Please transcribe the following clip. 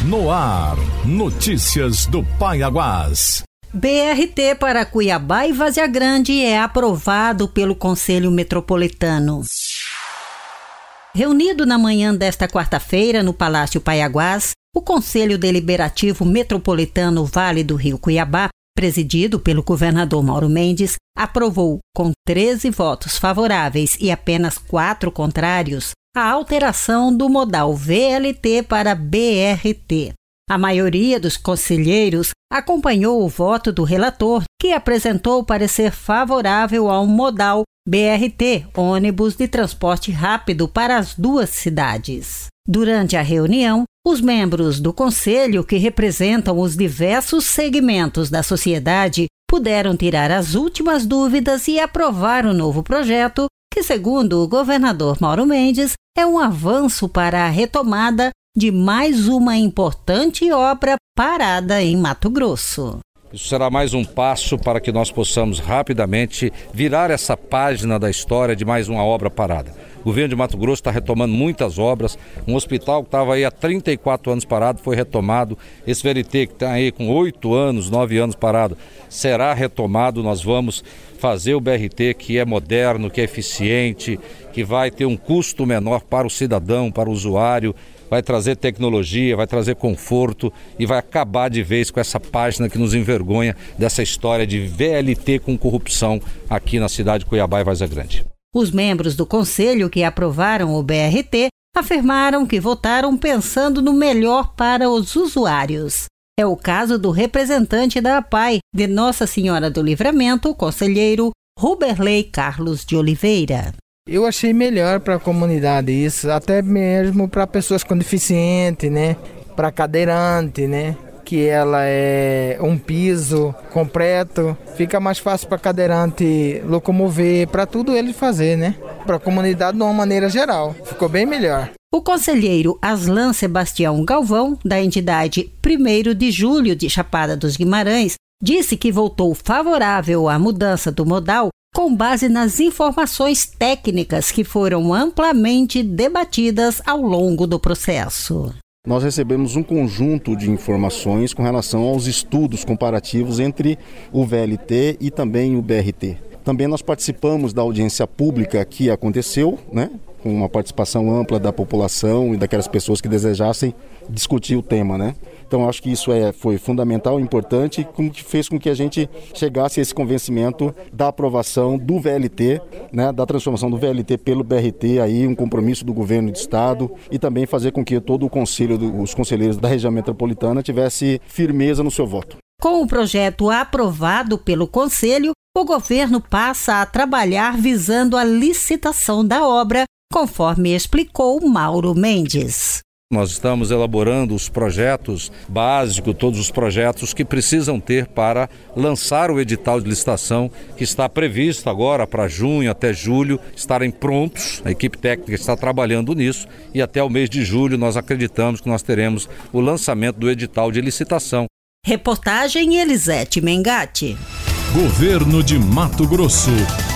No ar, notícias do Paiaguás. BRT para Cuiabá e Várzea Grande é aprovado pelo Conselho Metropolitano. Reunido na manhã desta quarta-feira no Palácio Paiaguás, o Conselho Deliberativo Metropolitano Vale do Rio Cuiabá, presidido pelo governador Mauro Mendes, aprovou, com 13 votos favoráveis e apenas 4 contrários, a alteração do modal VLT para BRT. A maioria dos conselheiros acompanhou o voto do relator, que apresentou parecer favorável ao modal BRT, ônibus de transporte rápido para as duas cidades. Durante a reunião, os membros do conselho, que representam os diversos segmentos da sociedade, puderam tirar as últimas dúvidas e aprovar o novo projeto, que, segundo o governador Mauro Mendes, é um avanço para a retomada de mais uma importante obra parada em Mato Grosso. Isso será mais um passo para que nós possamos rapidamente virar essa página da história de mais uma obra parada. O governo de Mato Grosso está retomando muitas obras. Um hospital que estava aí há 34 anos parado foi retomado. Esse VLT que está aí com 8 anos, 9 anos parado, será retomado. Nós vamos fazer o BRT que é moderno, que é eficiente, que vai ter um custo menor para o cidadão, para o usuário, vai trazer tecnologia, vai trazer conforto e vai acabar de vez com essa página que nos envergonha dessa história de VLT com corrupção aqui na cidade de Cuiabá e Várzea Grande. Os membros do conselho que aprovaram o BRT afirmaram que votaram pensando no melhor para os usuários. É o caso do representante da APAI de Nossa Senhora do Livramento, o conselheiro Ruberley Carlos de Oliveira. Eu achei melhor para a comunidade isso, até mesmo para pessoas com deficiente, né? Para cadeirante, né? Que ela é um piso completo, fica mais fácil para cadeirante locomover, para tudo ele fazer, né? Para a comunidade de uma maneira geral, ficou bem melhor. O conselheiro Aslan Sebastião Galvão, da entidade 1º de Julho de Chapada dos Guimarães, disse que votou favorável à mudança do modal com base nas informações técnicas que foram amplamente debatidas ao longo do processo. Nós recebemos um conjunto de informações com relação aos estudos comparativos entre o VLT e também o BRT. Também nós participamos da audiência pública que aconteceu, né, com uma participação ampla da população e daquelas pessoas que desejassem discutir o tema, né? Então acho que isso foi fundamental, importante, que fez com que a gente chegasse a esse convencimento da aprovação do VLT, né, da transformação do VLT pelo BRT, aí um compromisso do governo do estado e também fazer com que todo o conselho, os conselheiros da região metropolitana tivesse firmeza no seu voto. Com o projeto aprovado pelo conselho, o governo passa a trabalhar visando a licitação da obra, conforme explicou Mauro Mendes. Nós estamos elaborando os projetos básicos, todos os projetos que precisam ter para lançar o edital de licitação que está previsto agora para junho até julho estarem prontos. A equipe técnica está trabalhando nisso e até o mês de julho nós acreditamos que nós teremos o lançamento do edital de licitação. Reportagem Elisete Mengatti. Governo de Mato Grosso.